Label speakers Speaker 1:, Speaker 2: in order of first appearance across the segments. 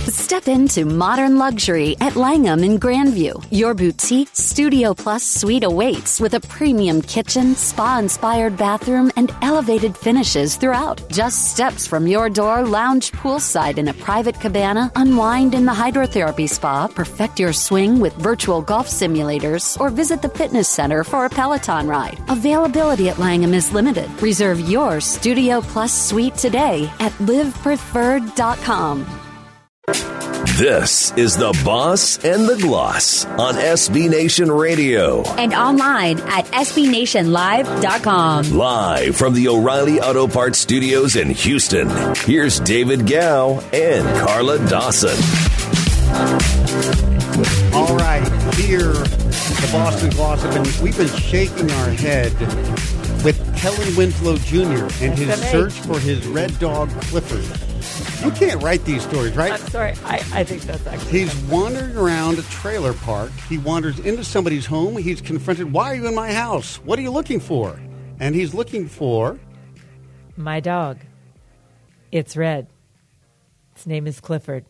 Speaker 1: Step into modern luxury at Langham in Grandview. Your boutique Studio Plus suite awaits with a premium kitchen, spa-inspired bathroom, and elevated finishes throughout. Just steps from your door, lounge poolside in a private cabana, unwind in the hydrotherapy spa, perfect your swing with virtual golf simulators, or visit the fitness center for a Peloton ride. Availability at Langham is limited. Reserve your Studio Plus suite today at livepreferred.com.
Speaker 2: This is The Boss and the Gloss on SB Nation Radio.
Speaker 3: And online at SBNationLive.com.
Speaker 2: Live from the O'Reilly Auto Parts Studios in Houston, here's David Gow and Carla Dawson.
Speaker 4: All right, here, The Boss and Gloss, we've been shaking our head with Kellen Winslow Jr. and his search for his red dog, Clifford. You can't write these stories, right?
Speaker 5: I'm sorry. I think that's actually...
Speaker 4: He's wandering around a trailer park. He wanders into somebody's home. He's confronted, why are you in my house? What are you looking for? And he's looking for...
Speaker 5: my dog. It's red. Its name is Clifford.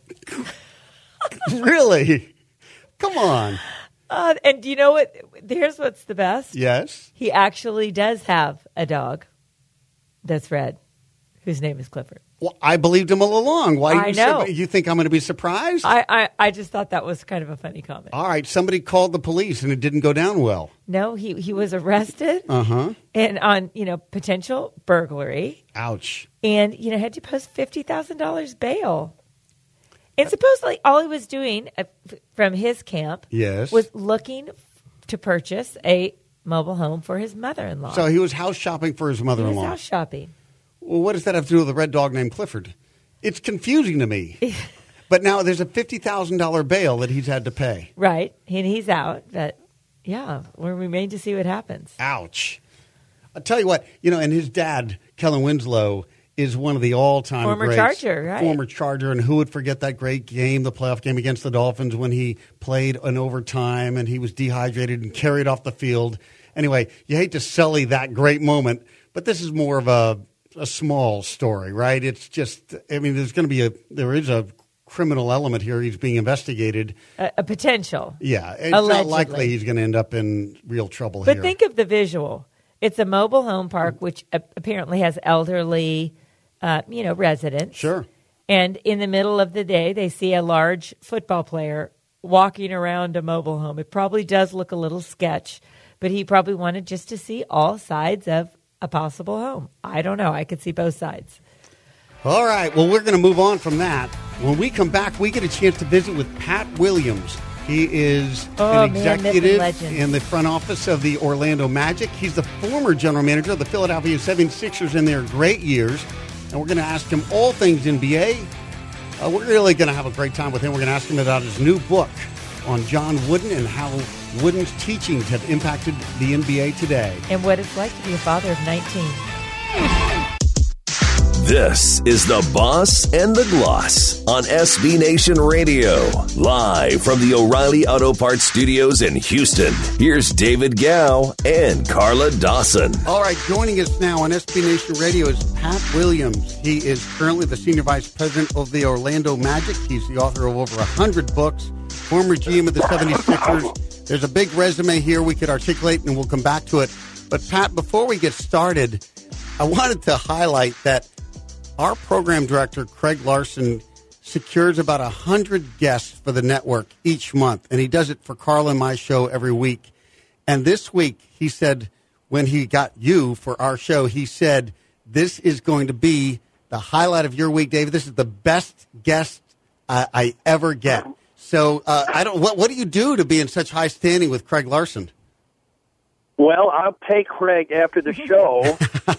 Speaker 4: Really? Come on.
Speaker 5: And do you know what? Here's what's the best.
Speaker 4: Yes?
Speaker 5: He actually does have a dog that's red, whose name is Clifford.
Speaker 4: Well, I believed him all along. Why?
Speaker 5: I know.
Speaker 4: You think I'm going to be surprised?
Speaker 5: I just thought that was kind of a funny comment.
Speaker 4: All right. Somebody called the police and it didn't go down well.
Speaker 5: No, he was arrested. And on, potential burglary.
Speaker 4: Ouch.
Speaker 5: And, had to post $50,000 bail. And supposedly all he was doing from his camp was looking to purchase a mobile home for his mother-in-law.
Speaker 4: So he was house shopping for his mother-in-law.
Speaker 5: He was house shopping.
Speaker 4: Well, what does that have to do with a red dog named Clifford? It's confusing to me. But now there's a $50,000 bail that he's had to pay.
Speaker 5: Right. And he's out. But, yeah, we'll remain to see what happens.
Speaker 4: Ouch. I'll tell you what, and his dad, Kellen Winslow, is one of the all-time
Speaker 5: former
Speaker 4: greats.
Speaker 5: Charger, right?
Speaker 4: Former Charger, and who would forget that great game, the playoff game against the Dolphins, when he played in overtime and he was dehydrated and carried off the field. Anyway, you hate to sully that great moment, but this is more of a small story, right? It's just, there is a criminal element here. He's being investigated.
Speaker 5: A potential.
Speaker 4: Yeah. It's
Speaker 5: allegedly.
Speaker 4: not likely he's going to end up in real trouble here.
Speaker 5: But think of the visual. It's a mobile home park, which apparently has elderly, residents.
Speaker 4: Sure.
Speaker 5: And in the middle of the day, they see a large football player walking around a mobile home. It probably does look a little sketch, but he probably wanted just to see all sides of a possible home. I don't know. I could see both sides.
Speaker 4: All right. Well, we're going to move on from that. When we come back, we get a chance to visit with Pat Williams. He is an executive in the front office of the Orlando Magic. He's the former general manager of the Philadelphia 76ers in their great years. And we're going to ask him all things NBA. We're really going to have a great time with him. We're going to ask him about his new book on John Wooden and how Wooden's teachings have impacted the NBA today.
Speaker 5: And what it's like to be a father of 19.
Speaker 2: This is The Boss and the Gloss on SB Nation Radio. Live from the O'Reilly Auto Parts Studios in Houston, here's David Gow and Carla Dawson.
Speaker 4: All right, joining us now on SB Nation Radio is Pat Williams. He is currently the Senior Vice President of the Orlando Magic. He's the author of over 100 books, former GM of the 76ers. There's a big resume here we could articulate, and we'll come back to it. But, Pat, before we get started, I wanted to highlight that our program director, Craig Larson, secures about 100 guests for the network each month, and he does it for Carl and my show every week. And this week, he said, when he got you for our show, he said, this is going to be the highlight of your week, David. This is the best guest I ever get. So what do you do to be in such high standing with Craig Larson?
Speaker 6: Well, I'll pay Craig after the show.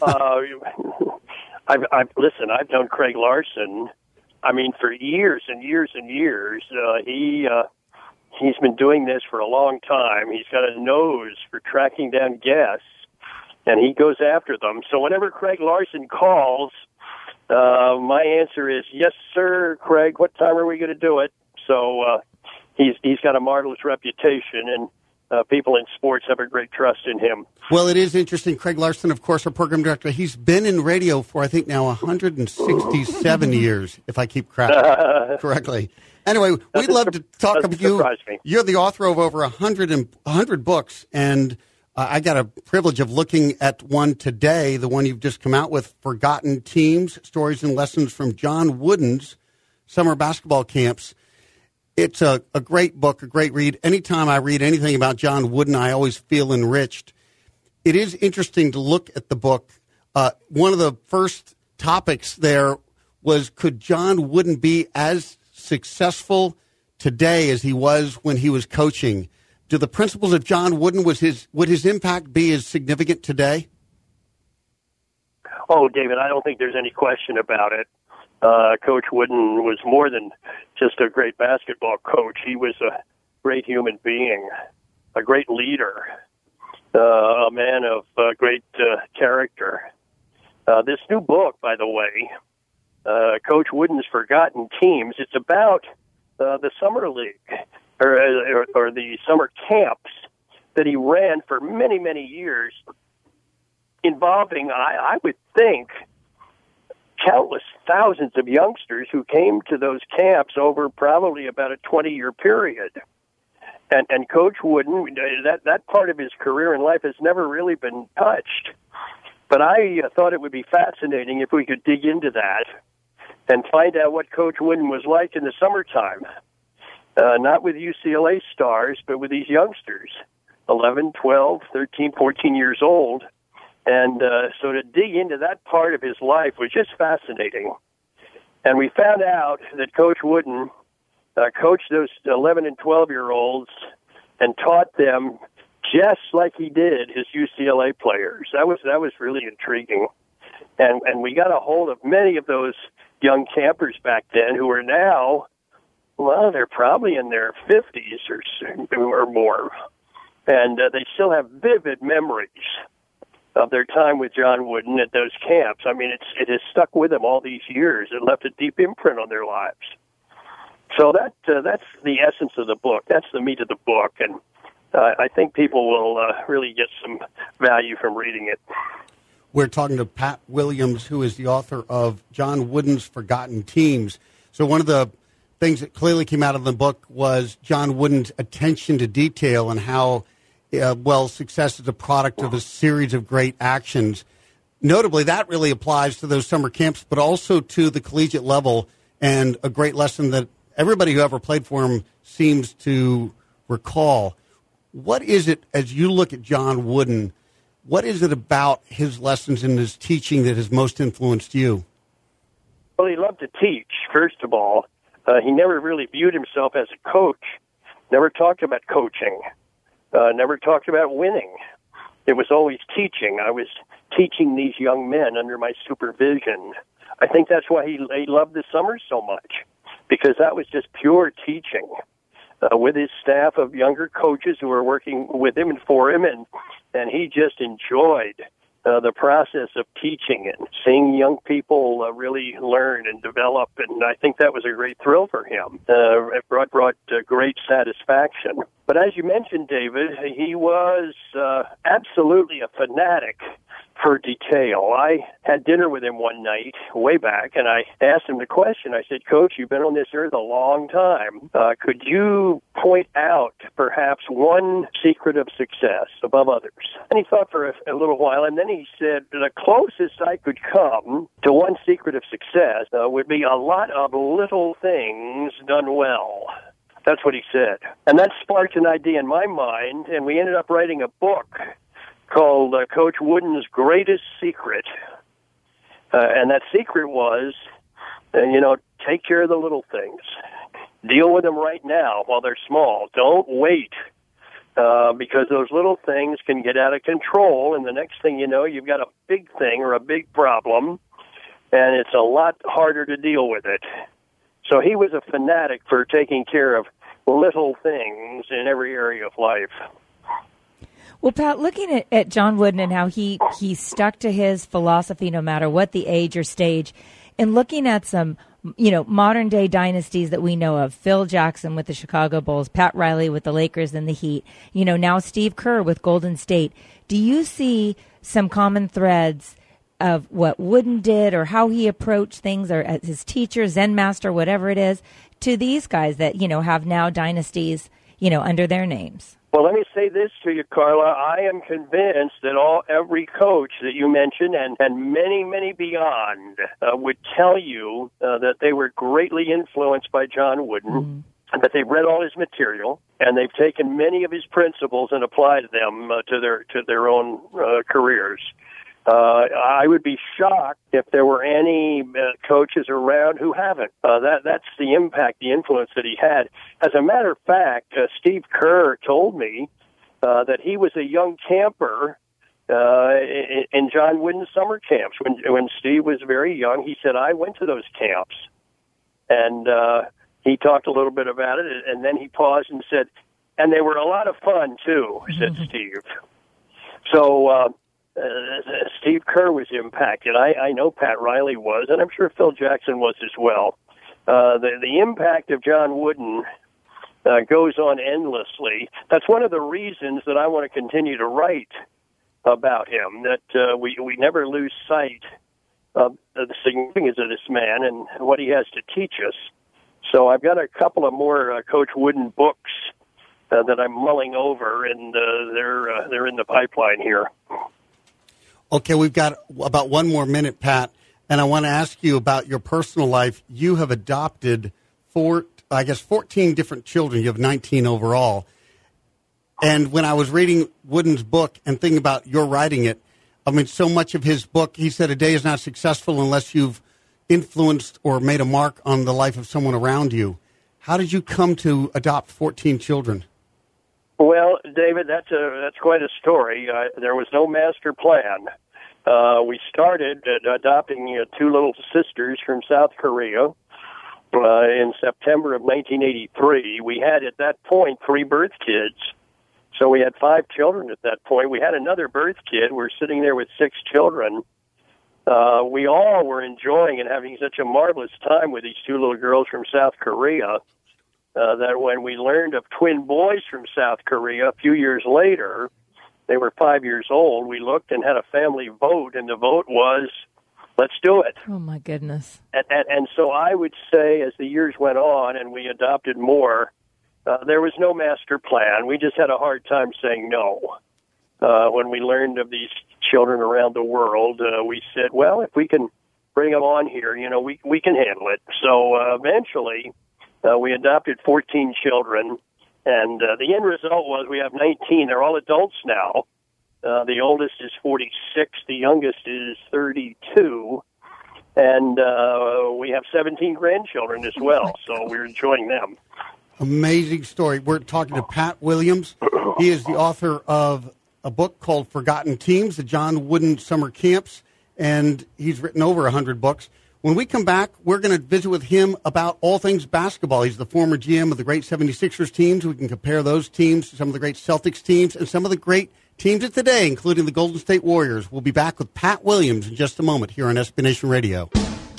Speaker 6: I've known Craig Larson, for years and years and years. He's been doing this for a long time. He's got a nose for tracking down guests, and he goes after them. So whenever Craig Larson calls, my answer is, yes, sir, Craig, what time are we going to do it? So he's got a marvelous reputation, and people in sports have a great trust in him.
Speaker 4: Well, it is interesting. Craig Larson, of course, our program director, he's been in radio for, I think, now 167 years, if I keep correctly. Anyway, we'd love to talk about you. You're the author of over 100 books, and I got a privilege of looking at one today, the one you've just come out with, Forgotten Teams, Stories and Lessons from John Wooden's Summer Basketball Camps. It's a great book, a great read. Anytime I read anything about John Wooden, I always feel enriched. It is interesting to look at the book. One of the first topics there was, could John Wooden be as successful today as he was when he was coaching? Do the principles of John Wooden, would his impact be as significant today?
Speaker 6: Oh, David, I don't think there's any question about it. Coach Wooden was more than just a great basketball coach. He was a great human being, a great leader, a man of great character. This new book, by the way, Coach Wooden's Forgotten Teams, it's about the summer league or the summer camps that he ran for many, many years, involving, I would think, countless thousands of youngsters who came to those camps over probably about a 20-year period. And Coach Wooden, that part of his career in life has never really been touched. But I thought it would be fascinating if we could dig into that and find out what Coach Wooden was like in the summertime. Not with UCLA stars, but with these youngsters, 11, 12, 13, 14 years old. And so to dig into that part of his life was just fascinating. And we found out that Coach Wooden coached those 11 and 12-year-olds and taught them just like he did his UCLA players. That was really intriguing. And we got a hold of many of those young campers back then who are now, well, they're probably in their 50s or more. And they still have vivid memories of their time with John Wooden at those camps. I mean, it has stuck with them all these years. It left a deep imprint on their lives. So that's the essence of the book. That's the meat of the book, and I think people will really get some value from reading it.
Speaker 4: We're talking to Pat Williams, who is the author of John Wooden's Forgotten Teams. So one of the things that clearly came out of the book was John Wooden's attention to detail and how success is a product of a series of great actions. Notably, that really applies to those summer camps, but also to the collegiate level, and a great lesson that everybody who ever played for him seems to recall. What is it, as you look at John Wooden, what is it about his lessons and his teaching that has most influenced you?
Speaker 6: Well, he loved to teach, first of all. He never really viewed himself as a coach, never talked about coaching. Never talked about winning. It was always teaching. I was teaching these young men under my supervision. I think that's why he loved the summer so much, because that was just pure teaching with his staff of younger coaches who were working with him and for him, and he just enjoyed the process of teaching and seeing young people really learn and develop, and I think that was a great thrill for him. It brought great satisfaction. But as you mentioned, David, he was absolutely a fanatic for detail. I had dinner with him one night, way back, and I asked him the question. I said, Coach, you've been on this earth a long time. Could you point out perhaps one secret of success above others? And he thought for a little while, and then he said, the closest I could come to one secret of success would be a lot of little things done well. That's what he said. And that sparked an idea in my mind, and we ended up writing a book called Coach Wooden's Greatest Secret. And that secret was, take care of the little things. Deal with them right now while they're small. Don't wait, because those little things can get out of control, and the next thing you know, you've got a big thing or a big problem, and it's a lot harder to deal with it. So he was a fanatic for taking care of little things in every area of life.
Speaker 5: Well, Pat, looking at John Wooden and how he stuck to his philosophy no matter what the age or stage, in looking at some, modern day dynasties that we know of, Phil Jackson with the Chicago Bulls, Pat Riley with the Lakers and the Heat, now Steve Kerr with Golden State. Do you see some common threads of what Wooden did or how he approached things, or as his teacher, Zen master, whatever it is, to these guys that, have now dynasties, under their names?
Speaker 6: Well, let me say this to you, Carla. I am convinced that every coach that you mentioned and many, many beyond would tell you that they were greatly influenced by John Wooden, that they've read all his material, and they've taken many of his principles and applied them to their own careers. I would be shocked if there were any coaches around who haven't. That's the impact, the influence that he had. As a matter of fact, Steve Kerr told me that he was a young camper in John Wooden's summer camps. When Steve was very young, he said, I went to those camps. And he talked a little bit about it, and then he paused and said, and they were a lot of fun, too, said Steve. So Steve Kerr was impacted. I know Pat Riley was, and I'm sure Phil Jackson was as well. The impact of John Wooden goes on endlessly. That's one of the reasons that I want to continue to write about him, that we never lose sight of the significance of this man and what he has to teach us. So I've got a couple of more Coach Wooden books that I'm mulling over, and they're in the pipeline here.
Speaker 4: Okay, we've got about 1 more minute, Pat, and I want to ask you about your personal life. You have adopted 14 different children. You have 19 overall. And when I was reading Wooden's book and thinking about your writing it, so much of his book, he said a day is not successful unless you've influenced or made a mark on the life of someone around you. How did you come to adopt 14 children?
Speaker 6: Well, David, that's quite a story. There was no master plan. We started adopting 2 little sisters from South Korea in September of 1983. We had, at that point, 3 birth kids. So we had 5 children at that point. We had another birth kid. We're sitting there with 6 children. We all were enjoying and having such a marvelous time with these 2 little girls from South Korea that when we learned of twin boys from South Korea a few years later, they were 5 years old, we looked and had a family vote, and the vote was, let's do it.
Speaker 5: Oh, my goodness.
Speaker 6: And so I would say as the years went on and we adopted more, there was no master plan. We just had a hard time saying no. When we learned of these children around the world, we said, well, if we can bring them on here, we can handle it. So eventually, we adopted 14 children, and the end result was we have 19. They're all adults now. The oldest is 46. The youngest is 32. And we have 17 grandchildren as well, so we're enjoying them.
Speaker 4: Amazing story. We're talking to Pat Williams. He is the author of a book called Forgotten Teams, the John Wooden Summer Camps, and he's written over 100 books. When we come back, we're going to visit with him about all things basketball. He's the former GM of the great 76ers teams. We can compare those teams to some of the great Celtics teams and some of the great teams of today, including the Golden State Warriors. We'll be back with Pat Williams in just a moment here on SB Nation Radio.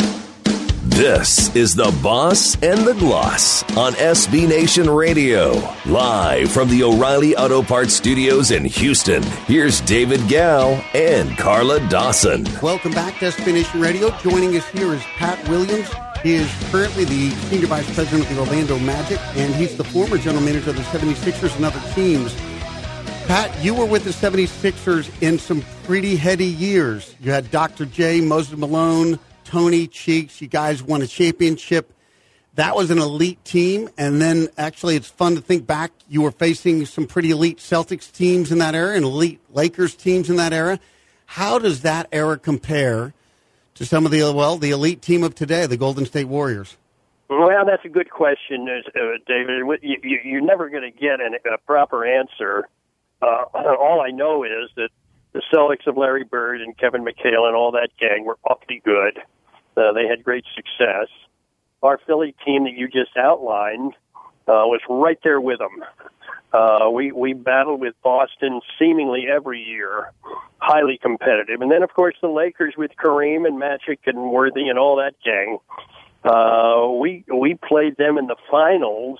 Speaker 2: This is The Boss and the Gloss on SB Nation Radio. Live from the O'Reilly Auto Parts Studios in Houston, here's David Gow and Carla Dawson.
Speaker 4: Welcome back to SB Nation Radio. Joining us here is Pat Williams. He is currently the Senior Vice President of the Orlando Magic, and he's the former General Manager of the 76ers and other teams. Pat, you were with the 76ers in some pretty heady years. You had Dr. J, Moses Malone, Tony, Cheeks. You guys won a championship. That was an elite team. And then actually it's fun to think back. You were facing some pretty elite Celtics teams in that era and elite Lakers teams in that era. How does that era compare to some of the elite team of today, the Golden State Warriors?
Speaker 6: Well, that's a good question, David. You're never going to get a proper answer. All I know is that the Celtics of Larry Bird and Kevin McHale and all that gang were awfully good. They had great success. Our Philly team that you just outlined was right there with them. We battled with Boston seemingly every year, highly competitive. And then, of course, the Lakers with Kareem and Magic and Worthy and all that gang. We played them in the finals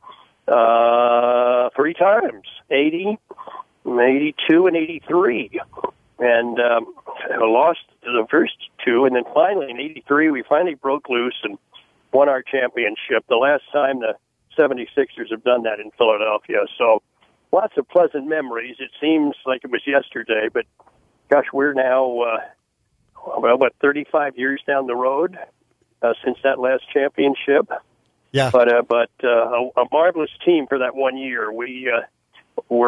Speaker 6: 3 times, 80, 82, and 83. And lost the first 2. And then finally, in 83, we finally broke loose and won our championship. The last time the 76ers have done that in Philadelphia. So lots of pleasant memories. It seems like it was yesterday, but gosh, we're now, 35 years down the road since that last championship.
Speaker 4: Yeah.
Speaker 6: But a marvelous team for that 1 year. We were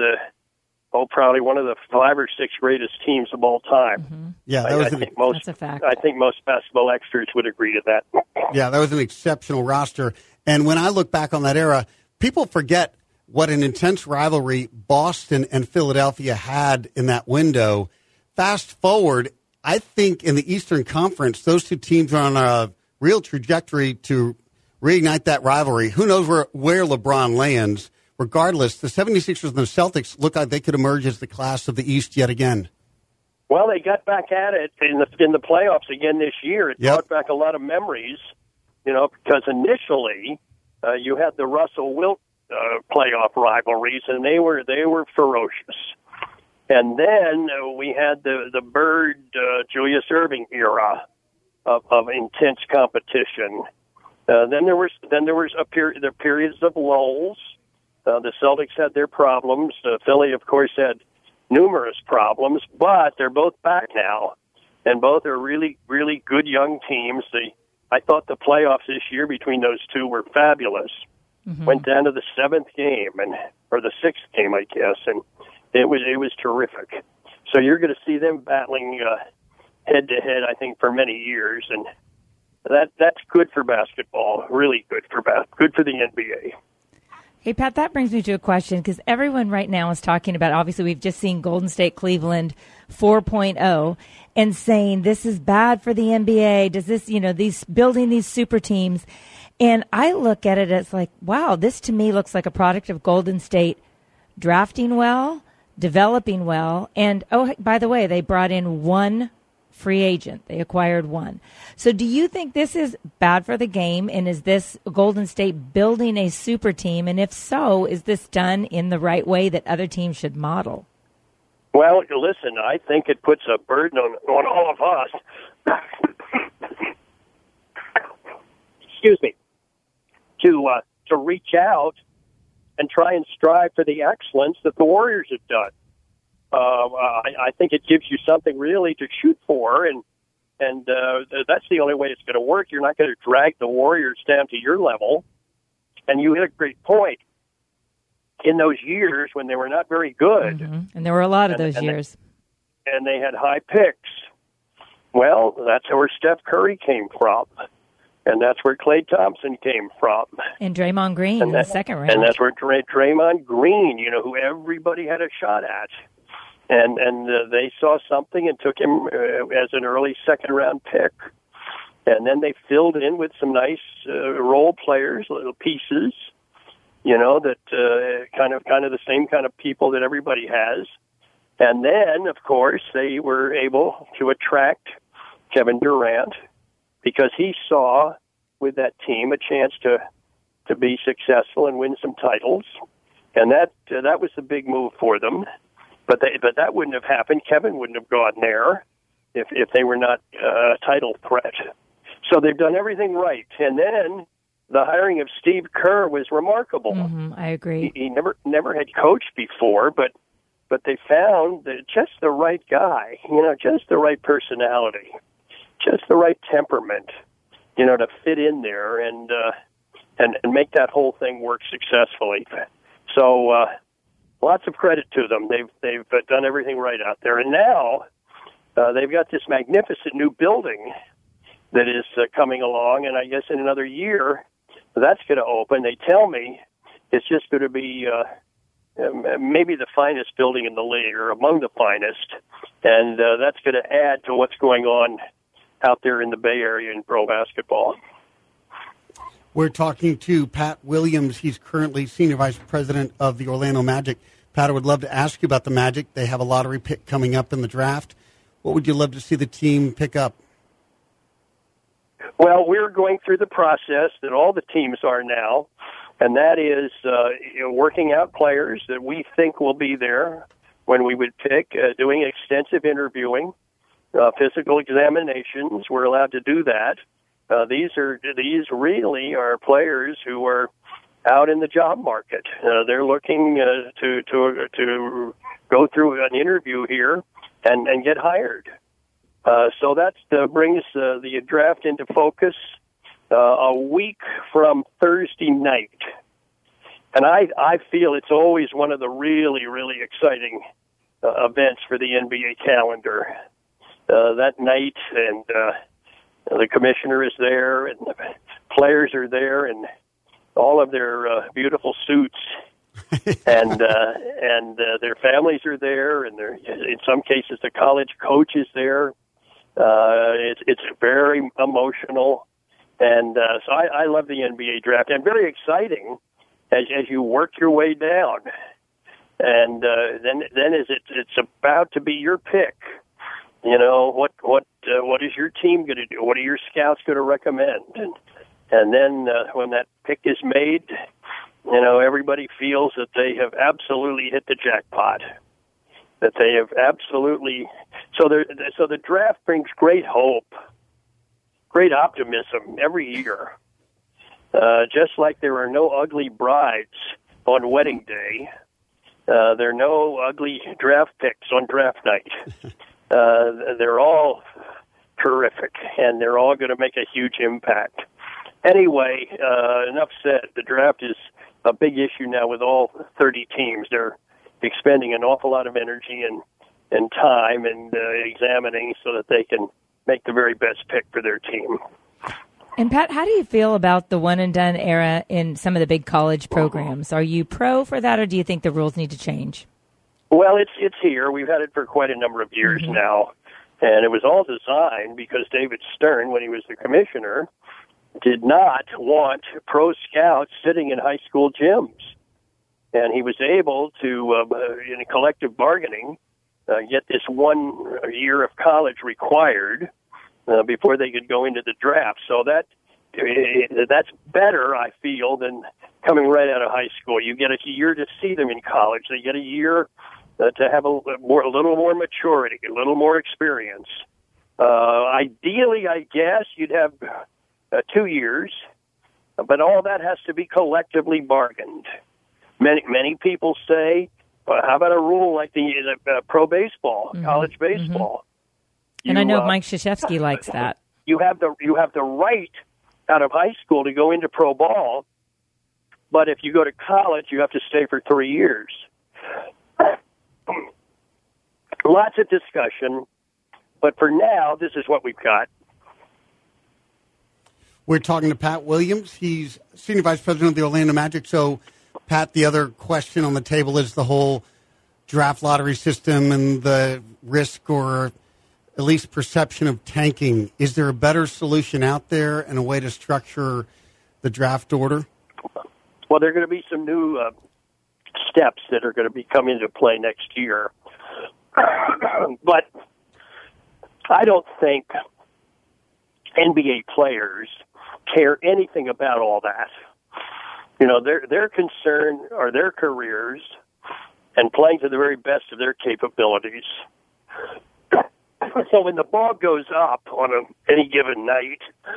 Speaker 6: probably one of the 5 or 6 greatest teams of all time.
Speaker 5: Mm-hmm.
Speaker 4: Yeah,
Speaker 5: that's a fact.
Speaker 6: I think most basketball experts would agree to that.
Speaker 4: Yeah, that was an exceptional roster. And when I look back on that era, people forget what an intense rivalry Boston and Philadelphia had in that window. Fast forward, I think in the Eastern Conference, those 2 teams are on a real trajectory to reignite that rivalry. Who knows where LeBron lands? Regardless, the 76ers and the Celtics look like they could emerge as the class of the East yet again.
Speaker 6: Well, they got back at it in the playoffs again this year. It brought back a lot of memories, because initially you had the Russell Wilt playoff rivalries, and they were ferocious. And then we had the Bird Julius Erving era of intense competition. Then there was periods of lulls. The Celtics had their problems. Philly, of course, had numerous problems, but they're both back now, and both are really, really good young teams. I thought the playoffs this year between those 2 were fabulous. Mm-hmm. Went down to the 7th game, or the 6th game, I guess, and it was terrific. So you're going to see them battling head to head, I think, for many years, and that's good for basketball. Really good for the NBA.
Speaker 5: Hey, Pat, that brings me to a question, because everyone right now is talking about, obviously, we've just seen Golden State Cleveland 4.0 and saying this is bad for the NBA. Does this, building these super teams. And I look at it as like, wow, this to me looks like a product of Golden State drafting well, developing well. And, oh, by the way, they brought in 1 free agent. They acquired 1. So do you think this is bad for the game? And is this Golden State building a super team? And if so, is this done in the right way that other teams should model?
Speaker 6: Well, listen, I think it puts a burden on all of us. Excuse me. To reach out and try and strive for the excellence that the Warriors have done. I think it gives you something really to shoot for, and that's the only way it's going to work. You're not going to drag the Warriors down to your level. And you hit a great point. In those years when they were not very good,
Speaker 5: and there were a lot of those years,
Speaker 6: and they had high picks. Well, that's where Steph Curry came from, and that's where Klay Thompson came from,
Speaker 5: and Draymond Green in the second round,
Speaker 6: and that's where Draymond Green, who everybody had a shot at. And they saw something and took him as an early second-round pick. And then they filled in with some nice role players, little pieces, that kind of the same kind of people that everybody has. And then, of course, they were able to attract Kevin Durant because he saw with that team a chance to be successful and win some titles. And that was the big move for them. But that wouldn't have happened. Kevin wouldn't have gone there if they were not a title threat. So they've done everything right. And then the hiring of Steve Kerr was remarkable.
Speaker 5: I agree.
Speaker 6: He never had coached before, but they found that just the right guy, just the right personality, just the right temperament, to fit in there and make that whole thing work successfully. So lots of credit to them. They've done everything right out there, and now they've got this magnificent new building that is coming along, and I guess in another year that's going to open. They tell me it's just going to be maybe the finest building in the league, or among the finest, and that's going to add to what's going on out there in the Bay Area in pro basketball.
Speaker 4: We're talking to Pat Williams. He's currently Senior Vice President of the Orlando Magic. Pat, I would love to ask you about the Magic. They have a lottery pick coming up in the draft. What would you love to see the team pick up?
Speaker 6: Well, we're going through the process that all the teams are now, and that is working out players that we think will be there when we would pick, doing extensive interviewing, physical examinations. We're allowed to do that. These really are players who are out in the job market. They're looking to go through an interview here and get hired. So that brings the draft into focus a week from Thursday night. And I feel it's always one of the really, really exciting events for the NBA calendar. That night, and the commissioner is there, and the players are there, and all of their beautiful suits, and their families are there, and in some cases the college coach is there. It's very emotional, and so I love the NBA draft, and very exciting as you work your way down, and then as it's about to be your pick. You know, what is your team going to do? What are your scouts going to recommend? And then when that pick is made, you know, everybody feels that they have absolutely hit the jackpot. That they have absolutely so the draft brings great hope, great optimism every year. Just like there are no ugly brides on wedding day, there are no ugly draft picks on draft night. They're all terrific, and they're all going to make a huge impact. Anyway, enough said. The draft is a big issue now with all 30 teams. They're expending an awful lot of energy and time and examining so that they can make the very best pick for their team.
Speaker 5: And, Pat, how do you feel about the one-and-done era in some of the big college programs? Are you pro for that, or do you think the rules need to change?
Speaker 6: Well, it's here. We've had it for quite a number of years now, and it was all designed because David Stern, when he was the commissioner, did not want pro scouts sitting in high school gyms. And he was able to, in collective bargaining, get this 1 year of college required before they could go into the draft. So that's better, I feel, than coming right out of high school. You get a year to see them in college. They get a year to have a little more maturity, a little more experience. Ideally, I guess, you'd have 2 years, but all that has to be collectively bargained. Many people say, well, how about a rule like the pro baseball, college baseball?
Speaker 5: And I know Mike Krzyzewski likes that.
Speaker 6: You have the right out of high school to go into pro ball, but if you go to college, you have to stay for 3 years. Lots of discussion, but for now, this is what we've got.
Speaker 4: We're talking to Pat Williams. He's Senior Vice President of the Orlando Magic. So, Pat, the other question on the table is the whole draft lottery system and the risk or at least perception of tanking. Is there a better solution out there and a way to structure the draft order?
Speaker 6: Well, there are going to be some new steps that are going to be coming into play next year. But I don't think NBA players care anything about all that. You know, their concern are their careers and playing to the very best of their capabilities. So when the ball goes up on any given night,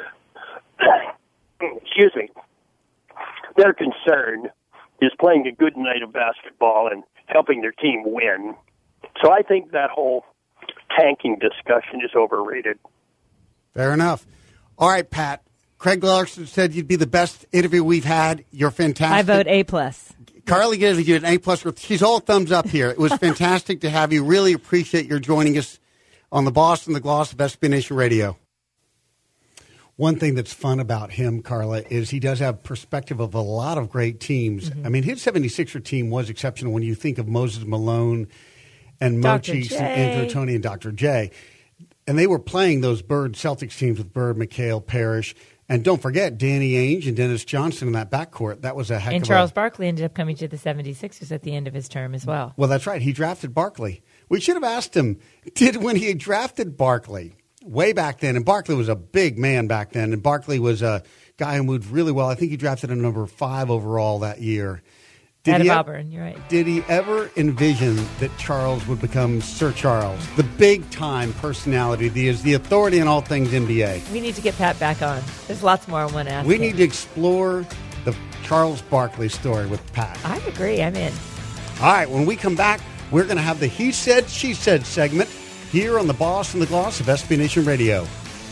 Speaker 6: excuse me, their concern is playing a good night of basketball and helping their team win. So I think that whole tanking discussion is overrated.
Speaker 4: Fair enough. All right, Pat. Craig Larson said you'd be the best interview we've had. You're fantastic.
Speaker 5: I vote A+.
Speaker 4: Carly gives you an A+. She's all thumbs up here. It was fantastic to have you. Really appreciate your joining us on the Boss and the Gloss of SB Nation Radio. One thing that's fun about him, Carla, is he does have perspective of a lot of great teams. I mean, his 76er team was exceptional when you think of Moses Malone and Mochis and Andrew Toney and Dr. J. And they were playing those Bird Celtics teams with Bird, McHale, Parrish, And don't forget Danny Ainge and Dennis Johnson in that backcourt. That was a heck of a...
Speaker 5: And Charles Barkley ended up coming to the 76ers at the end of his term as well.
Speaker 4: Well, that's right. He drafted Barkley. We should have asked him, when he drafted Barkley way back then, and Barkley was a big man back then, and Barkley was a guy who moved really well. I think he drafted him number 5 overall that year.
Speaker 5: Out of Auburn, you're right.
Speaker 4: Did he ever envision that Charles would become Sir Charles, the big-time personality, the authority in all things NBA?
Speaker 5: We need to get Pat back on. There's lots more I want to ask
Speaker 4: We
Speaker 5: him.
Speaker 4: need to explore the Charles Barkley story with Pat.
Speaker 5: I agree. I'm in.
Speaker 4: All right, when we come back, we're going to have the He Said, She Said segment here on the Boss and the Gloss of SB Nation Radio.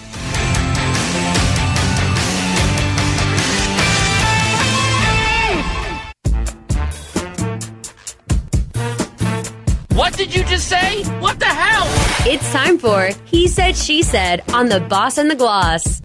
Speaker 3: What did you just say? What the hell?
Speaker 7: It's time for He Said, She Said on the Boss and the Gloss.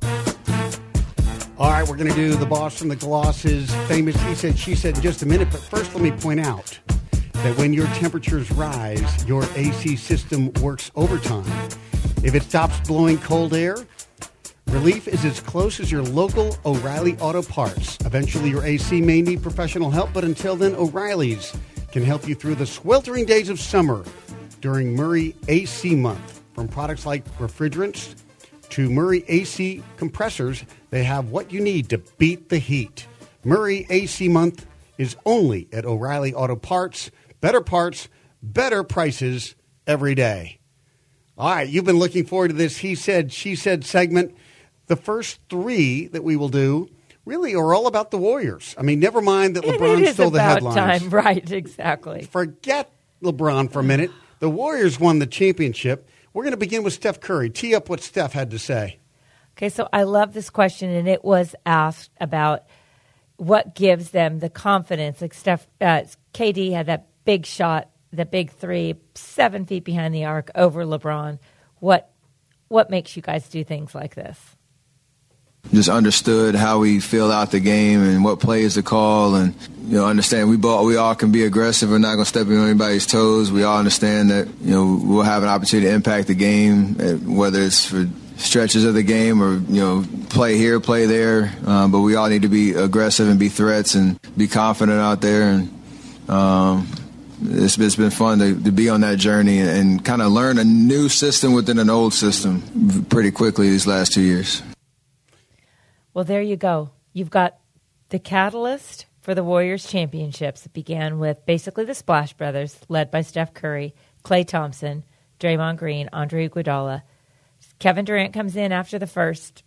Speaker 4: All right, we're going to do the Boss and the Gloss's famous He Said, She Said in just a minute. But first, let me point out that when your temperatures rise, your AC system works overtime. If it stops blowing cold air, relief is as close as your local O'Reilly Auto Parts. Eventually, your AC may need professional help, but until then, O'Reilly's can help you through the sweltering days of summer during Murray AC Month. From products like refrigerants to Murray AC compressors, they have what you need to beat the heat. Murray AC Month is only at O'Reilly Auto Parts. Better parts, better prices every day. All right, you've been looking forward to this He Said, She Said segment. The first 3 that we will do really are all about the Warriors. I mean, never mind that LeBron stole the headlines.
Speaker 5: It is about time, right, exactly.
Speaker 4: Forget LeBron for a minute. The Warriors won the championship. We're going to begin with Steph Curry. Tee up what Steph had to say.
Speaker 5: Okay, so I love this question, and it was asked about what gives them the confidence. Like KD had that big shot, the big 3, 7 feet behind the arc over LeBron. What makes you guys do things like this?
Speaker 8: Just understood how we feel out the game and what plays to call, and understand we all can be aggressive. We're not going to step on anybody's toes. We all understand that we'll have an opportunity to impact the game, whether it's for stretches of the game or play here, play there. But we all need to be aggressive and be threats and be confident out there. And it's been fun to be on that journey and kind of learn a new system within an old system pretty quickly these last 2 years.
Speaker 5: Well, there you go. You've got the catalyst for the Warriors championships. It began with basically the Splash Brothers, led by Steph Curry, Klay Thompson, Draymond Green, Andre Iguodala. Kevin Durant comes in after the first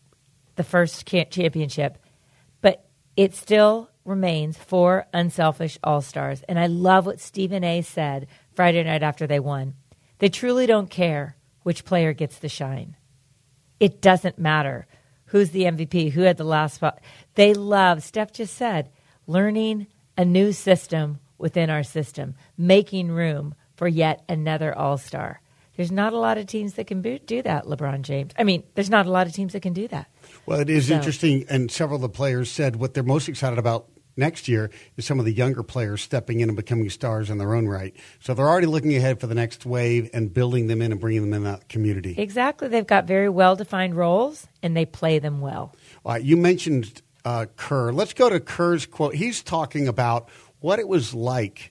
Speaker 5: championship, but it still remains 4 unselfish all-stars. And I love what Stephen A. said Friday night after they won. They truly don't care which player gets the shine. It doesn't matter who's the MVP, who had the last spot. They love, Steph just said, learning a new system within our system, making room for yet another all-star. There's not a lot of teams that can do that, LeBron James. I mean, there's not a lot of teams that can do that.
Speaker 4: Well, it is interesting, and several of the players said what they're most excited about next year is some of the younger players stepping in and becoming stars in their own right. So they're already looking ahead for the next wave and building them in and bringing them in that community.
Speaker 5: Exactly. They've got very well-defined roles, and they play them well.
Speaker 4: All right, you mentioned Kerr. Let's go to Kerr's quote. He's talking about what it was like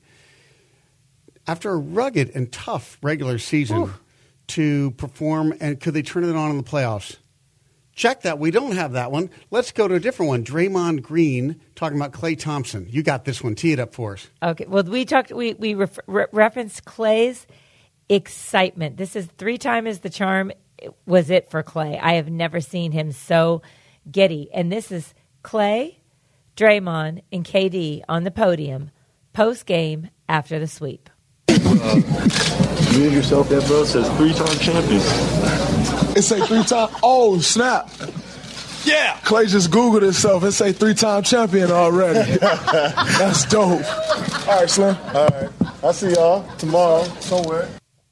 Speaker 4: after a rugged and tough regular season to perform, and could they turn it on in the playoffs? Check that. We don't have that one. Let's go to a different one. Draymond Green talking about Klay Thompson. You got this one. Tee it up for us.
Speaker 5: Okay. Well, we referenced Klay's excitement. This is 3 times the charm was it for Klay. I have never seen him so giddy. And this is Klay, Draymond, and KD on the podium post-game after the sweep.
Speaker 9: You and yourself that, bro, says 3-time champions.
Speaker 10: It say 3-time. Oh, snap. Yeah. Klay just Googled himself. It say 3-time champion already. That's dope. All right, Slim.
Speaker 9: All right. I'll see y'all tomorrow somewhere.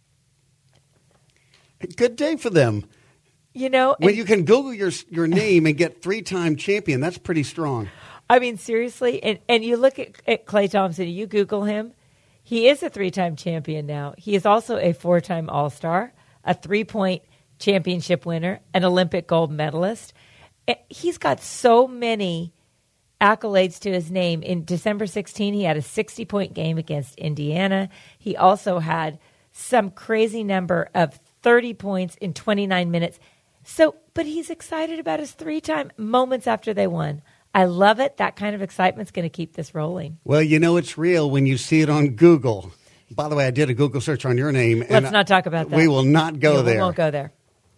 Speaker 4: Good day for them. When you can Google your name and get 3-time champion, that's pretty strong.
Speaker 5: I mean, seriously. And you look at Klay Thompson, you Google him. He is a 3-time champion now. He is also a 4-time All-Star, a 3-point championship winner, an Olympic gold medalist. He's got so many accolades to his name. In December 16, he had a 60-point game against Indiana. He also had some crazy number of 30 points in 29 minutes. But he's excited about his 3-time moments after they won. I love it. That kind of excitement's going to keep this rolling.
Speaker 4: Well, it's real when you see it on Google. By the way, I did a Google search on your name.
Speaker 5: Let's not talk about that.
Speaker 4: We will not go there.
Speaker 5: We won't go there.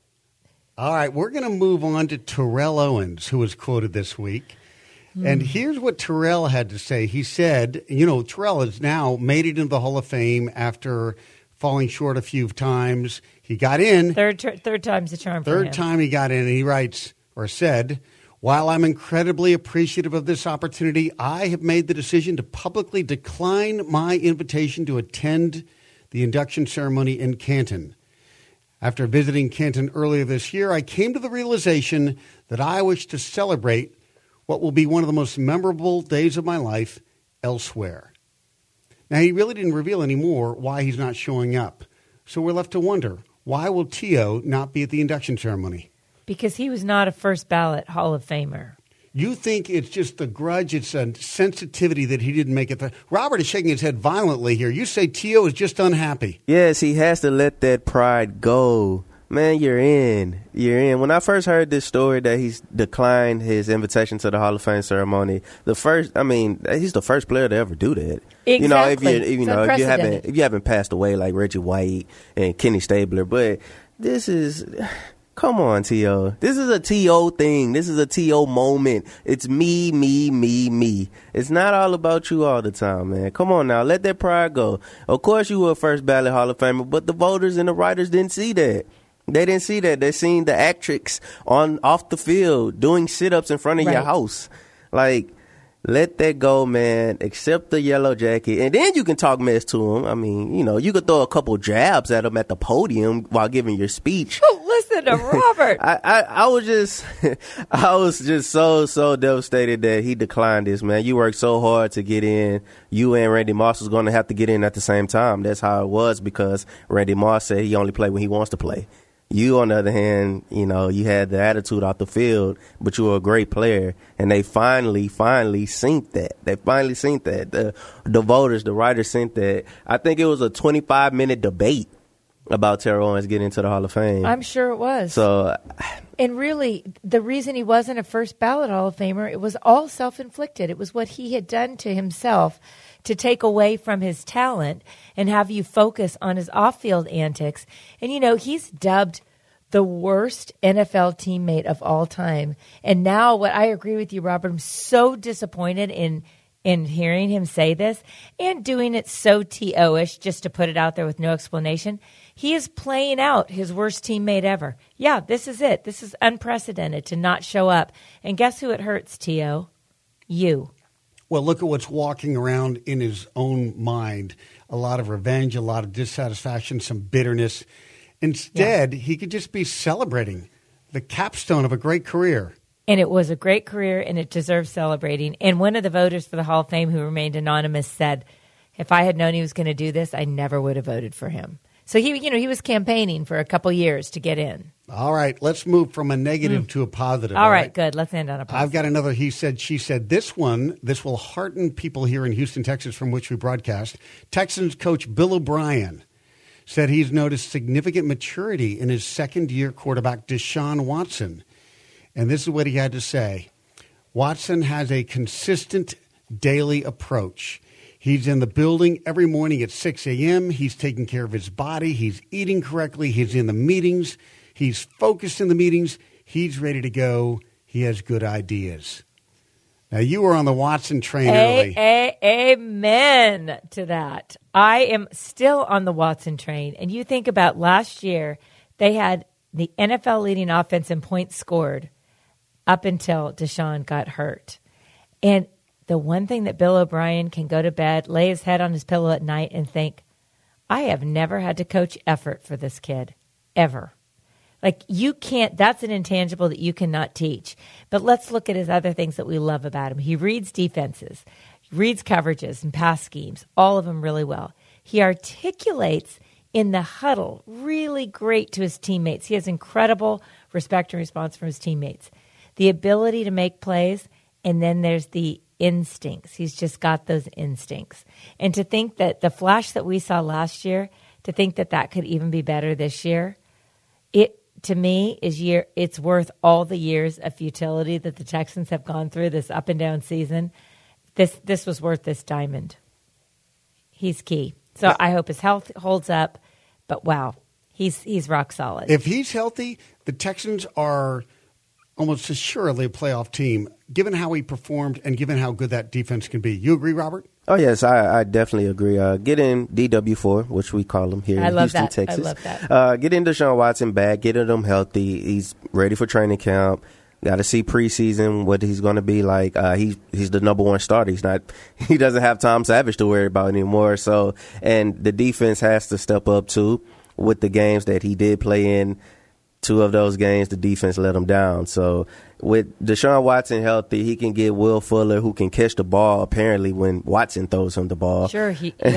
Speaker 4: All right, we're going to move on to Terrell Owens, who was quoted this week. And here's what Terrell had to say. He said, Terrell has now made it into the Hall of Fame after falling short a few times. He got in.
Speaker 5: Third time's the charm for him.
Speaker 4: Third time he got in, and he writes, or said, while I'm incredibly appreciative of this opportunity, I have made the decision to publicly decline my invitation to attend the induction ceremony in Canton. After visiting Canton earlier this year, I came to the realization that I wish to celebrate what will be one of the most memorable days of my life elsewhere. Now, he really didn't reveal any more why he's not showing up. So we're left to wonder, why will T.O. not be at the induction ceremony?
Speaker 5: Because he was not a first ballot Hall of Famer.
Speaker 4: You think it's just the grudge, it's a sensitivity that he didn't make it. Robert is shaking his head violently here. You say T.O. is just unhappy.
Speaker 11: Yes, he has to let that pride go. Man, you're in. When I first heard this story that he's declined his invitation to the Hall of Fame ceremony, he's the first player to ever do that.
Speaker 5: Exactly.
Speaker 11: If you haven't passed away like Reggie White and Kenny Stabler, but this is. Come on, T.O. This is a T.O. thing. This is a T.O. moment. It's me, me, me, me. It's not all about you all the time, man. Come on now. Let that pride go. Of course you were a first ballot Hall of Famer, but the voters and the writers didn't see that. They didn't see that. They seen the actrix off the field doing sit-ups in front of your house. Like, let that go, man. Accept the yellow jacket. And then you can talk mess to him. I mean, you could throw a couple jabs at him at the podium while giving your speech.
Speaker 5: Oh, listen to Robert.
Speaker 11: I was just so devastated that he declined this, man. You worked so hard to get in. You and Randy Moss was going to have to get in at the same time. That's how it was, because Randy Moss said he only play when he wants to play. You, on the other hand, you had the attitude off the field, but you were a great player. And they finally synced that. The voters, the writers synced that. I think it was a 25-minute debate about Terrell Owens getting into the Hall of Fame.
Speaker 5: I'm sure it was. And really, the reason he wasn't a first ballot Hall of Famer, it was all self-inflicted. It was what he had done to himself to take away from his talent and have you focus on his off-field antics. And, he's dubbed the worst NFL teammate of all time. And now what I agree with you, Robert, I'm so disappointed in hearing him say this and doing it so T.O.-ish, just to put it out there with no explanation. He is playing out his worst teammate ever. Yeah, this is it. This is unprecedented to not show up. And guess who it hurts, T.O.? You.
Speaker 4: Well, look at what's walking around in his own mind. A lot of revenge, a lot of dissatisfaction, some bitterness. Instead, he could just be celebrating the capstone of a great career.
Speaker 5: And it was a great career, and it deserves celebrating. And one of the voters for the Hall of Fame who remained anonymous said, if I had known he was going to do this, I never would have voted for him. So he was campaigning for a couple years to get in.
Speaker 4: All right, let's move from a negative to a positive.
Speaker 5: All right, good. Let's end on a positive.
Speaker 4: I've got another he said, she said. This will hearten people here in Houston, Texas, from which we broadcast. Texans coach Bill O'Brien said he's noticed significant maturity in his second-year quarterback, Deshaun Watson. And this is what he had to say. Watson has a consistent daily approach. He's in the building every morning at 6 a.m. He's taking care of his body. He's eating correctly. He's in the meetings. He's focused in the meetings. He's ready to go. He has good ideas. Now, you were on the Watson train early.
Speaker 5: Amen to that. I am still on the Watson train. And you think about last year, they had the NFL leading offense in points scored up until Deshaun got hurt. And the one thing that Bill O'Brien can go to bed, lay his head on his pillow at night and think, I have never had to coach effort for this kid, ever. Like, you can't, that's an intangible that you cannot teach. But let's look at his other things that we love about him. He reads defenses, reads coverages and pass schemes, all of them really well. He articulates in the huddle really great to his teammates. He has incredible respect and response from his teammates. the ability to make plays, and then there's the instincts. He's just got those instincts. And to think that the flash that we saw last year, to think that that could even be better this year, it to me it's worth all the years of futility that the Texans have gone through this up and down season. This was worth this diamond. He's key. So I hope his health holds up. But wow, he's rock solid.
Speaker 4: If he's healthy, the Texans are almost assuredly a playoff team, given how he performed and given how good that defense can be. You agree, Robert?
Speaker 11: Oh, yes, I definitely agree. Get in DW4, which we call him here in Houston, Texas.
Speaker 5: I love that.
Speaker 11: Get in Deshaun Watson back, get him healthy. He's ready for training camp. Got to see preseason what he's going to be like. He's the number one starter. He doesn't have Tom Savage to worry about anymore. So, and the defense has to step up too with the games that he did play in. 2 of those games, the defense let him down. So with Deshaun Watson healthy, he can get Will Fuller, who can catch the ball, apparently, when Watson throws him the ball.
Speaker 5: Sure.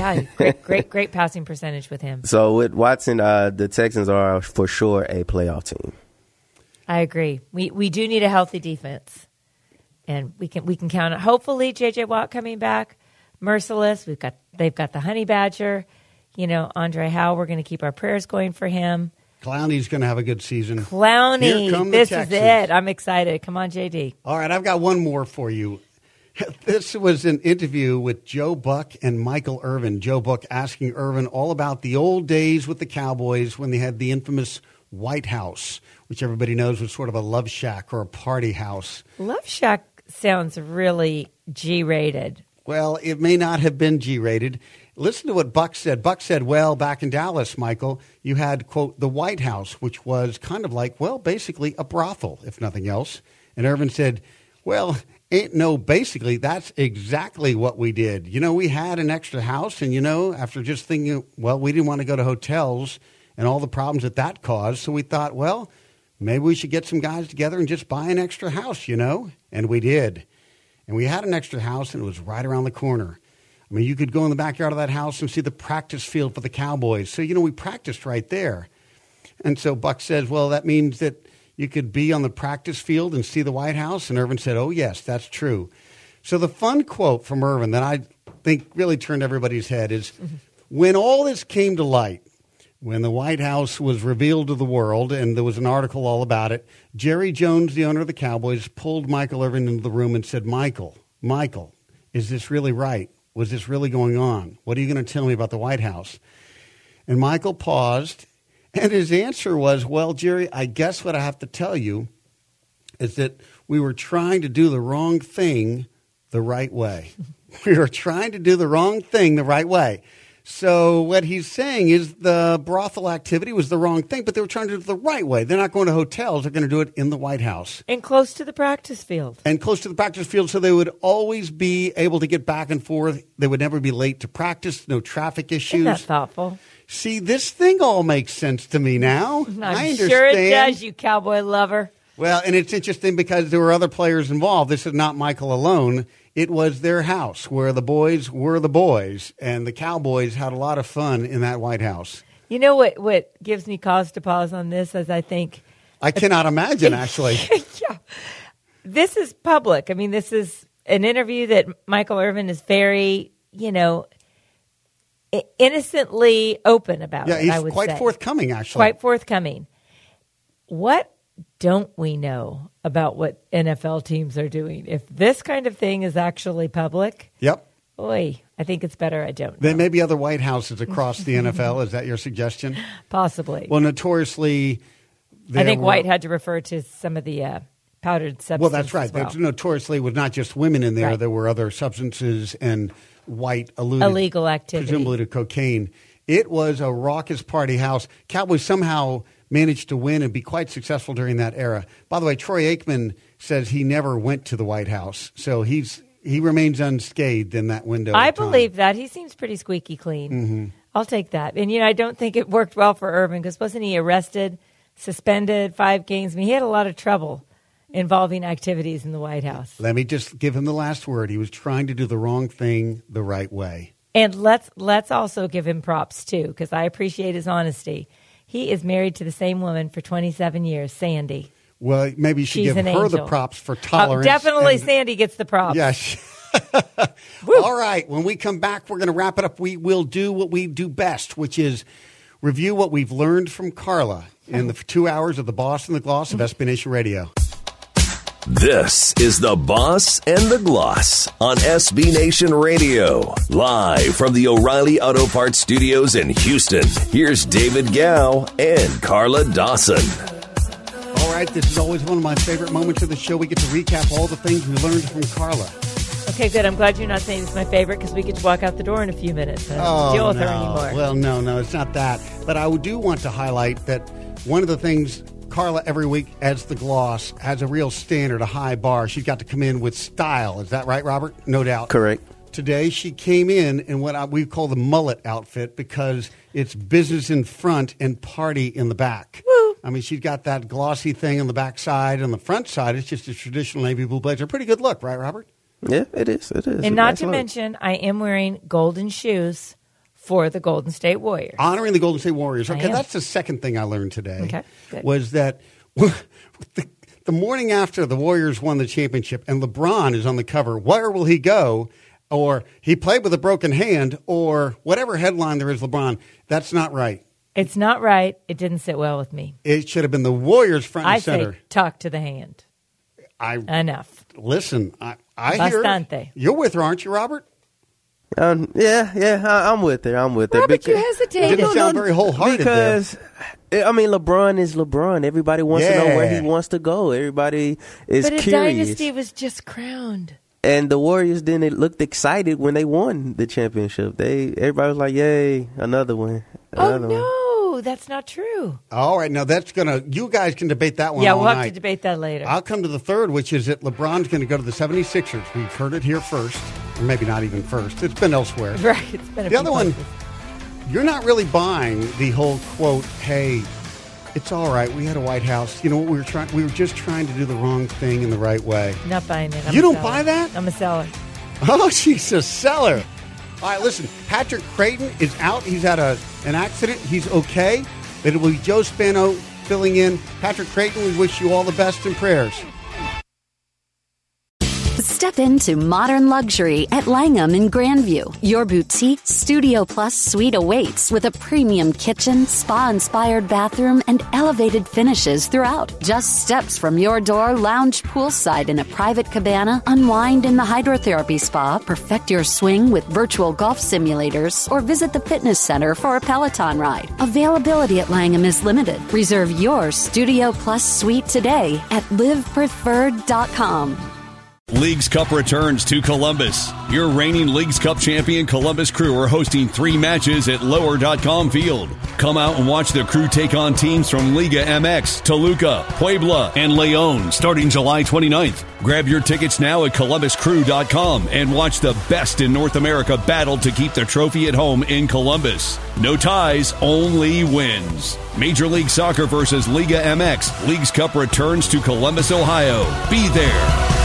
Speaker 5: Great passing percentage with him.
Speaker 11: So with Watson, the Texans are for sure a playoff team.
Speaker 5: I agree. We do need a healthy defense. And we can count on, hopefully, J.J. Watt coming back. Merciless. They've got the Honey Badger. Andre Howe, we're going to keep our prayers going for him.
Speaker 4: Clowney's going to have a good season.
Speaker 5: Clowney, this is it. I'm excited. Come on, JD.
Speaker 4: All right, I've got one more for you. This was an interview with Joe Buck and Michael Irvin. Joe Buck asking Irvin all about the old days with the Cowboys when they had the infamous White House, which everybody knows was sort of a love shack or a party house.
Speaker 5: Love shack sounds really G-rated.
Speaker 4: Well, it may not have been G-rated. Listen to what Buck said. Buck said, well, back in Dallas, Michael, you had, quote, the White House, which was kind of like, well, basically a brothel, if nothing else. And Irvin said, well, basically, that's exactly what we did. We had an extra house, and, after just thinking, well, we didn't want to go to hotels and all the problems that caused, so we thought, well, maybe we should get some guys together and just buy an extra house, And we did. And we had an extra house, and it was right around the corner. I mean, you could go in the backyard of that house and see the practice field for the Cowboys. So, we practiced right there. And so Buck says, well, that means that you could be on the practice field and see the White House. And Irvin said, oh, yes, that's true. So the fun quote from Irvin that I think really turned everybody's head is, when all this came to light, when the White House was revealed to the world, and there was an article all about it, Jerry Jones, the owner of the Cowboys, pulled Michael Irvin into the room and said, Michael, is this really right? Was this really going on? What are you going to tell me about the White House? And Michael paused, and his answer was, well, Jerry, I guess what I have to tell you is that we were trying to do the wrong thing the right way. We were trying to do the wrong thing the right way. So what he's saying is the brothel activity was the wrong thing, but they were trying to do it the right way. They're not going to hotels. They're going to do it in the White House.
Speaker 5: And close to the practice field.
Speaker 4: So they would always be able to get back and forth. They would never be late to practice, no traffic issues.
Speaker 5: Isn't that thoughtful?
Speaker 4: See, this thing all makes sense to me now.
Speaker 5: I'm sure it does, you cowboy lover.
Speaker 4: Well, and it's interesting because there were other players involved. This is not Michael alone. It was their house where the boys were the boys, and the Cowboys had a lot of fun in that White House.
Speaker 5: You know what gives me cause to pause on this, as I think...
Speaker 4: I cannot imagine, actually.
Speaker 5: Yeah. This is public. I mean, this is an interview that Michael Irvin is very, innocently open about.
Speaker 4: Yeah,
Speaker 5: I would
Speaker 4: quite
Speaker 5: say.
Speaker 4: Forthcoming, actually.
Speaker 5: Quite forthcoming. What don't we know about what NFL teams are doing? If this kind of thing is actually public, boy, I think it's better I don't know.
Speaker 4: There may be other White Houses across the NFL. Is that your suggestion?
Speaker 5: Possibly.
Speaker 4: Well, notoriously,
Speaker 5: I think White had to refer to some of the powdered substances.
Speaker 4: Well, that's right.
Speaker 5: Well.
Speaker 4: Notoriously, it was not just women in there.
Speaker 5: Right.
Speaker 4: There were other substances, and White alluded
Speaker 5: illegal activity,
Speaker 4: presumably to cocaine. It was a raucous party house. Cowboys somehow managed to win and be quite successful during that era. By the way, Troy Aikman says he never went to the White House, so he remains unscathed in that window.
Speaker 5: I believe that. He seems pretty squeaky clean.
Speaker 4: Mm-hmm.
Speaker 5: I'll take that. And, I don't think it worked well for Irvin because wasn't he arrested, suspended 5 games? I mean, he had a lot of trouble involving activities in the White House.
Speaker 4: Let me just give him the last word. He was trying to do the wrong thing the right way.
Speaker 5: And let's also give him props, too, because I appreciate his honesty. He is married to the same woman for 27 years, Sandy.
Speaker 4: Well, maybe you should
Speaker 5: She's
Speaker 4: give
Speaker 5: an
Speaker 4: her the
Speaker 5: angel.
Speaker 4: props for tolerance.
Speaker 5: Definitely
Speaker 4: and-
Speaker 5: Sandy gets the props.
Speaker 4: Yes. All right. When we come back, we're going to wrap it up. We will do what we do best, which is review what we've learned from Carla in the 2 hours of the Boss and the Gloss of SB Nation Radio.
Speaker 2: This is the Boss and the Gloss on SB Nation Radio. Live from the O'Reilly Auto Parts Studios in Houston. Here's David Gow and Carla Dawson.
Speaker 4: All right. This is always one of my favorite moments of the show. We get to recap all the things we learned from Carla.
Speaker 5: Okay, good. I'm glad you're not saying it's my favorite because we get to walk out the door in a few minutes. I don't have to deal with her anymore.
Speaker 4: Well, no, it's not that. But I do want to highlight that one of the things Carla every week adds the Gloss has a real standard, a high bar. She's got to come in with style. Is that right, Robert? No doubt.
Speaker 11: Correct.
Speaker 4: Today she came in what we call the mullet outfit because it's business in front and party in the back.
Speaker 5: Woo.
Speaker 4: I mean, she's got that glossy thing on the back side. On the front side, it's just a traditional navy blue blazer. Pretty good look, right, Robert?
Speaker 11: Yeah, it is. It is.
Speaker 5: And not to mention, I am wearing golden shoes for the Golden State Warriors.
Speaker 4: Honoring the Golden State Warriors.
Speaker 5: I
Speaker 4: Okay,
Speaker 5: am.
Speaker 4: that's the second thing I learned today.
Speaker 5: Okay, good.
Speaker 4: Was that the morning after the Warriors won the championship and LeBron is on the cover, where will he go? Or he played with a broken hand, or whatever headline there is, LeBron. That's not right.
Speaker 5: It's not right. It didn't sit well with me.
Speaker 4: It should have been the Warriors front and
Speaker 5: I
Speaker 4: center.
Speaker 5: say talk to the hand. Enough.
Speaker 4: Listen, I hear
Speaker 5: Bastante.
Speaker 4: you're with her, aren't you, Robert?
Speaker 11: Yeah, I'm with her.
Speaker 5: Robert, you hesitated.
Speaker 4: You didn't sound very wholehearted
Speaker 11: because, I mean, LeBron is LeBron. Everybody wants to know where he wants to go. Everybody is
Speaker 5: But a
Speaker 11: curious.
Speaker 5: dynasty was just crowned.
Speaker 11: And the Warriors looked excited when they won the championship. Everybody was like, "Yay, another one!"
Speaker 5: No, that's not true.
Speaker 4: All right, now you guys can debate that one
Speaker 5: Yeah,
Speaker 4: all
Speaker 5: we'll have
Speaker 4: night.
Speaker 5: to debate that later.
Speaker 4: I'll come to the third, which is that LeBron's going to go to the 76ers. We've heard it here first, or maybe not even first. It's been elsewhere.
Speaker 5: Right, it's been a
Speaker 4: The
Speaker 5: few
Speaker 4: other one,
Speaker 5: places.
Speaker 4: you're not really buying the whole quote, hey, it's all right, we had a White House. You know what, we were just trying to do the wrong thing in the right way.
Speaker 5: Not buying it.
Speaker 4: You don't buy that?
Speaker 5: I'm a seller.
Speaker 4: Oh, she's a seller. All right, listen, Patrick Creighton is out. He's had an accident. He's okay. But it will be Joe Spano filling in. Patrick Creighton, we wish you all the best and prayers.
Speaker 1: Step into modern luxury at Langham in Grandview. Your boutique Studio Plus suite awaits with a premium kitchen, spa-inspired bathroom, and elevated finishes throughout. Just steps from your door, lounge poolside in a private cabana, unwind in the hydrotherapy spa, perfect your swing with virtual golf simulators, or visit the fitness center for a Peloton ride. Availability at Langham is limited. Reserve your Studio Plus suite today at livepreferred.com.
Speaker 12: Leagues Cup returns to Columbus. Your reigning Leagues Cup champion Columbus Crew are hosting 3 matches at Lower.com Field. Come out and watch the Crew take on teams from Liga MX, Toluca, Puebla, and León starting July 29th. Grab your tickets now at ColumbusCrew.com and watch the best in North America battle to keep the trophy at home in Columbus. No ties, only wins. Major League Soccer versus Liga MX. Leagues Cup returns to Columbus, Ohio. Be there.